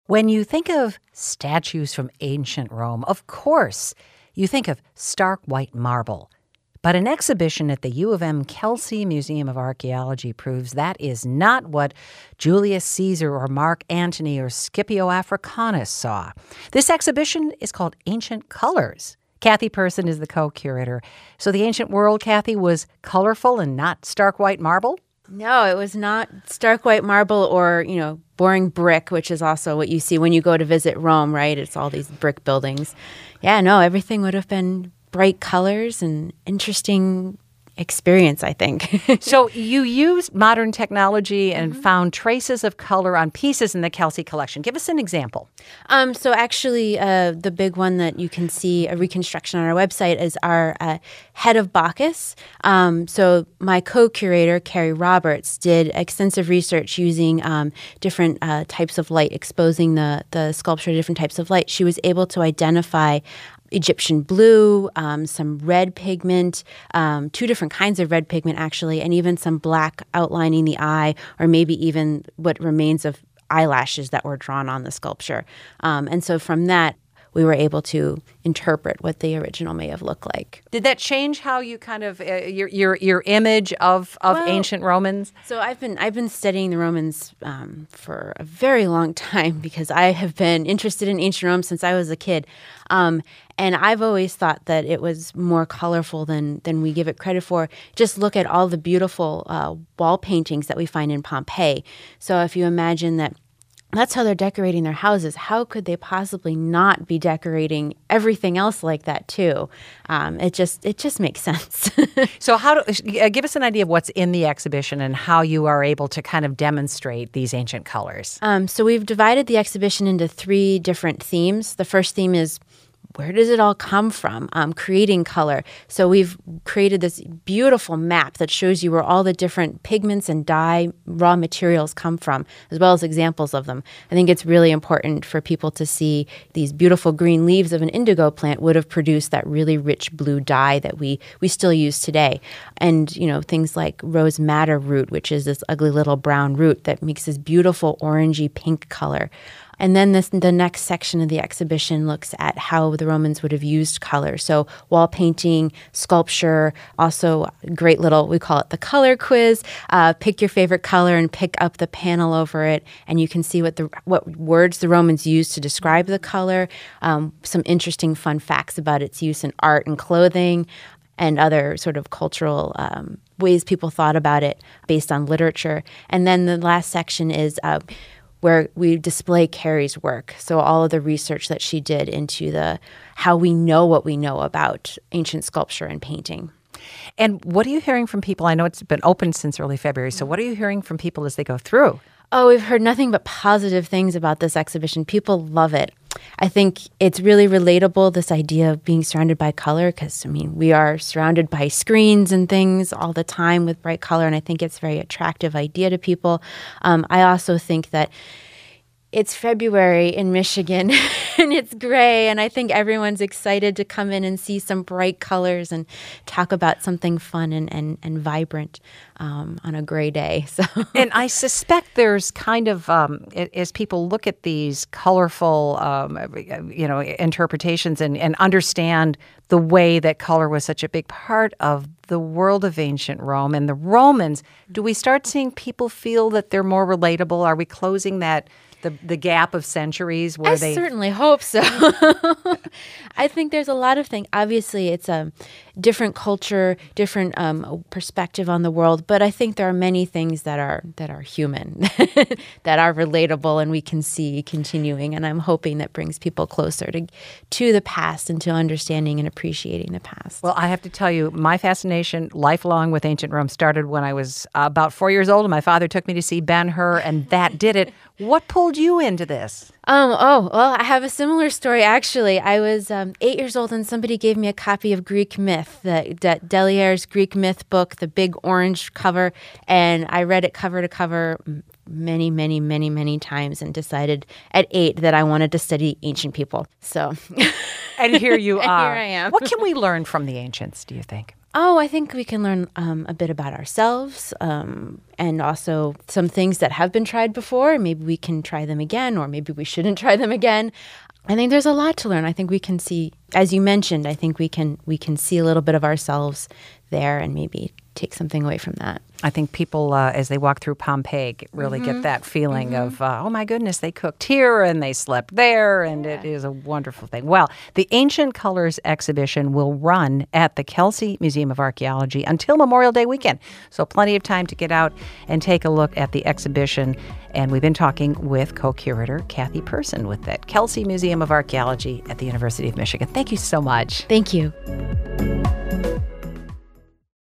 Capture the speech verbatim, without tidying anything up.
When you think of statues from ancient Rome, of course, you think of stark white marble. But an exhibition at the U of M Kelsey Museum of Archaeology proves that is not what Julius Caesar or Mark Antony or Scipio Africanus saw. This exhibition is called Ancient Colors. Kathy Person is the co-curator. So the ancient world, Kathy, was colorful and not stark white marble? No, it was not stark white marble or, you know, boring brick, which is also what you see when you go to visit Rome, right? It's all these brick buildings. Yeah, no, everything would have been bright colors and interesting experience, I think. So you used modern technology and mm-hmm. found traces of color on pieces in the Kelsey collection. Give us an example. Um, so actually, uh, the big one that you can see a reconstruction on our website is our uh, head of Bacchus. Um, so my co-curator, Carrie Roberts, did extensive research using um, different uh, types of light, exposing the, the sculpture to different types of light. She was able to identify Egyptian blue, um, some red pigment, um, two different kinds of red pigment, actually, and even some black outlining the eye, or maybe even what remains of eyelashes that were drawn on the sculpture. Um, and so from that, we were able to interpret what the original may have looked like. Did that change how you kind of uh, your your your image of of well, ancient Romans? So I've been I've been studying the Romans um, for a very long time because I have been interested in ancient Rome since I was a kid, um, and I've always thought that it was more colorful than than we give it credit for. Just look at all the beautiful uh, wall paintings that we find in Pompeii. So if you imagine that. That's how they're decorating their houses. How could they possibly not be decorating everything else like that too? Um, it just it just makes sense. So how do uh, give us an idea of what's in the exhibition and how you are able to kind of demonstrate these ancient colors? Um, so we've divided the exhibition into three different themes. The first theme is, where does it all come from? Um, creating color. So we've created this beautiful map that shows you where all the different pigments and dye raw materials come from, as well as examples of them. I think it's really important for people to see these beautiful green leaves of an indigo plant would have produced that really rich blue dye that we we still use today. And, you know, things like rose madder root, which is this ugly little brown root that makes this beautiful orangey pink color. And then this, the next section of the exhibition looks at how the Romans would have used color. So wall painting, sculpture, also great little, we call it the color quiz. Uh, pick your favorite color and pick up the panel over it, and you can see what the what words the Romans used to describe the color, um, some interesting fun facts about its use in art and clothing, and other sort of cultural um, ways people thought about it based on literature. And then the last section is uh, where we display Carrie's work. So all of the research that she did into the how we know what we know about ancient sculpture and painting. And what are you hearing from people? I know it's been open since early February. So what are you hearing from people as they go through? Oh, we've heard nothing but positive things about this exhibition. People love it. I think it's really relatable, this idea of being surrounded by color, because, I mean, we are surrounded by screens and things all the time with bright color, and I think it's a very attractive idea to people. Um, I also think that it's February in Michigan, and it's gray, and I think everyone's excited to come in and see some bright colors and talk about something fun and, and, and vibrant um, on a gray day. So, and I suspect there's kind of, um, as people look at these colorful, um, you know, interpretations and, and understand the way that color was such a big part of the world of ancient Rome and the Romans, do we start seeing people feel that they're more relatable? Are we closing that The, the gap of centuries where I they... I certainly hope so. I think there's a lot of things. Obviously, it's a different culture, different um, perspective on the world, but I think there are many things that are that are human, that are relatable, and we can see continuing, and I'm hoping that brings people closer to, to the past and to understanding and appreciating the past. Well, I have to tell you, my fascination lifelong with ancient Rome started when I was uh, about four years old, and my father took me to see Ben-Hur, and that did it. What pulled you into this? Um, oh, well, I have a similar story, actually. I was um, eight years old, and somebody gave me a copy of Greek Myth, the, the Delier's Greek Myth book, the big orange cover, and I read it cover to cover many, many, many, many times and decided at eight that I wanted to study ancient people. So, and here you and are. Here I am. What can we learn from the ancients, do you think? Oh, I think we can learn um, a bit about ourselves um, and also some things that have been tried before. Maybe we can try them again, or maybe we shouldn't try them again. I think there's a lot to learn. I think we can see, as you mentioned, I think we can we can see a little bit of ourselves there and maybe take something away from that. I think people, uh, as they walk through Pompeii, really mm-hmm. get that feeling mm-hmm. of, uh, oh, my goodness, they cooked here and they slept there, and yeah. it is a wonderful thing. Well, the Ancient Colors exhibition will run at the Kelsey Museum of Archaeology until Memorial Day weekend, so plenty of time to get out and take a look at the exhibition. And we've been talking with co-curator Kathy Person with the Kelsey Museum of Archaeology at the University of Michigan. Thank you so much. Thank you.